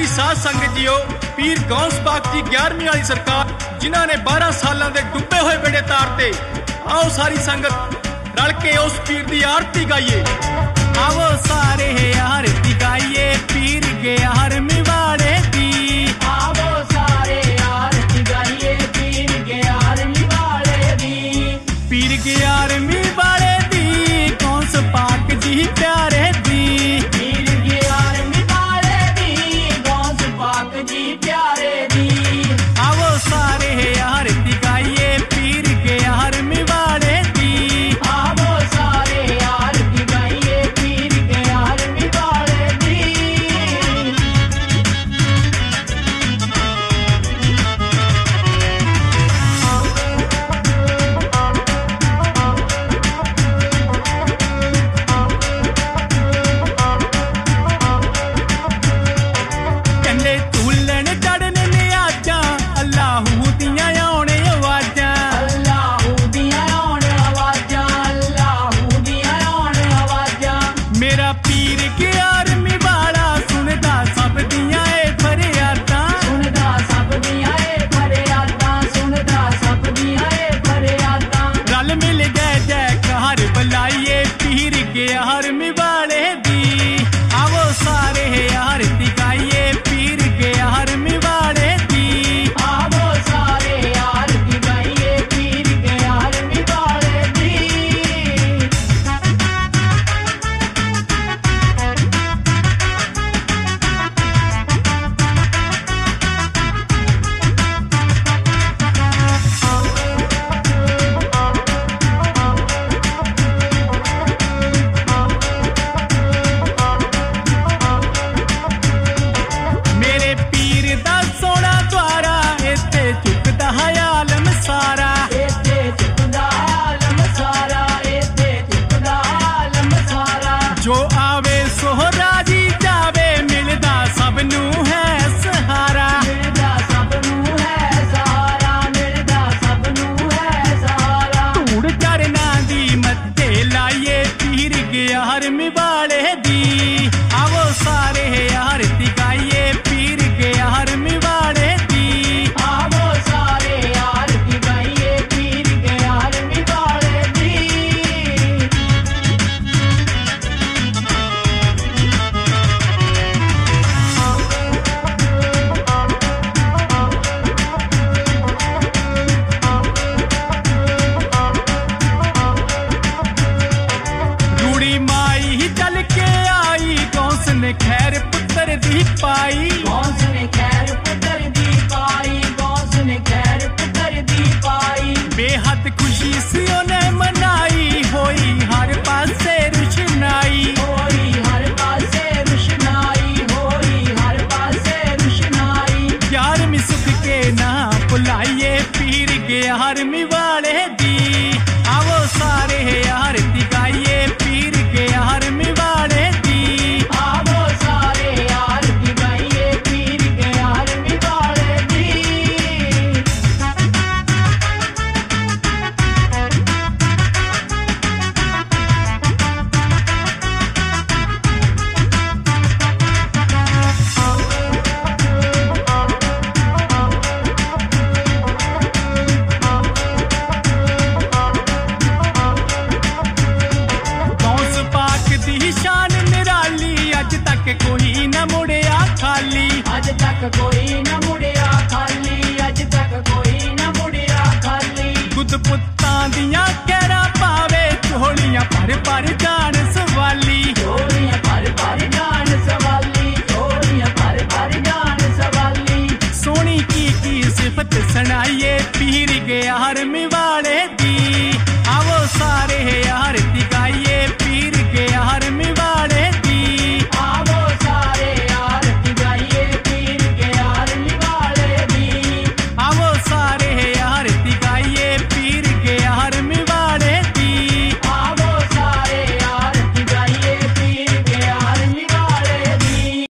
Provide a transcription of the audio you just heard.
साध संगत जीओ, पीर गौस पाक जी 11वीं वाली सरकार जिन्हां ने 12 सालां दे डुब्बे होए बेड़े तारते। आओ सारी संगत रल के उस पीर दी आरती गाइए। आओ सारे आरती गाइए पीर के 11वीं वाले दी। आओ सारे आरती गाइए पीर के 11वीं वाले दी। पीर के 11वीं वाले दी गौस पाक जी प्यारे दी। पीर के 11वीं वाले दी गौस पाक जी प्यारे दी। आओ सारे आरती गाइए पीर के 11वीं वाले दी। आओ सारे आरती गाइए पीर के 11वीं वाले दी। कंडे झूलन चढ़ने ने आजा अल्लाहू दियां आने आवाजां। अल्लाहू दियां आने आवाजां, अल्लाहू दियां आने आवाजां। मेरा पीर के 11वीं वाला सुनदा सब दियां ए फरियादां। सुनदा सब दियां ए फरियादां, सुनदा सब दियां ए फरियादां। रल मिल गए जयकार बुलाइए पीर के 11वीं वाले दी। आओ सारे आरती गाइए पीर के 11वीं वाले दी। आओ सारे आरती गाइए पीर के 11वीं वाले दी। मेरे पीर दा सोना द्वारा इत्थे झुकदा है आलम सारा। इत्थे झुकदा आलम सारा, इत्थे झुकदा आलम सारा। जो आवे सो राजी जावे मिलदा सब नू है सहारा। मिलदा सब नू है सहारा, मिलदा सब नू है सहारा। धूड़ चरना दी मत्थे लाइए पीर के 11वीं वाले दी। आओ सारे आरती गाइए पीर के 11वीं वाले दी। आओ सारे आरती गाइए पीर के 11वीं वाले दी। रूड़ी माई ही चल के आई गौस ने खैर पुत्र दी पाई। गौस ने खैर पुत्र दी पाई, गौस ने खैर पुत्र दी पाई। बेहद खुशी सी उन्हें मनाई होई हर पासे रुशनाई। होई हर पासे रुशनाई, होई हर पासे रुशनाई। 11वीं सुख के ना बुलाइए पीर के 11वीं वाले दी। आओ सारे आरती गाइए पीर के 11वीं वाले दी। आओ सारे आरती गाइए पीर के 11वीं वाले दी। गौस पाक दी शान निराली अज तक कोई न मुड़िया खाली। अज तक कोई न मुड़िया खाली, अज तक कोई न मुड़िया खाली। खुद पुत्तां दियां कहरा पावे झोलियां भर जान सवाली। झोलियां भर जान सवाली, झोलियां भर जान सवाली। सोनी की सिफत सुनाइए पीर के 11वीं वाले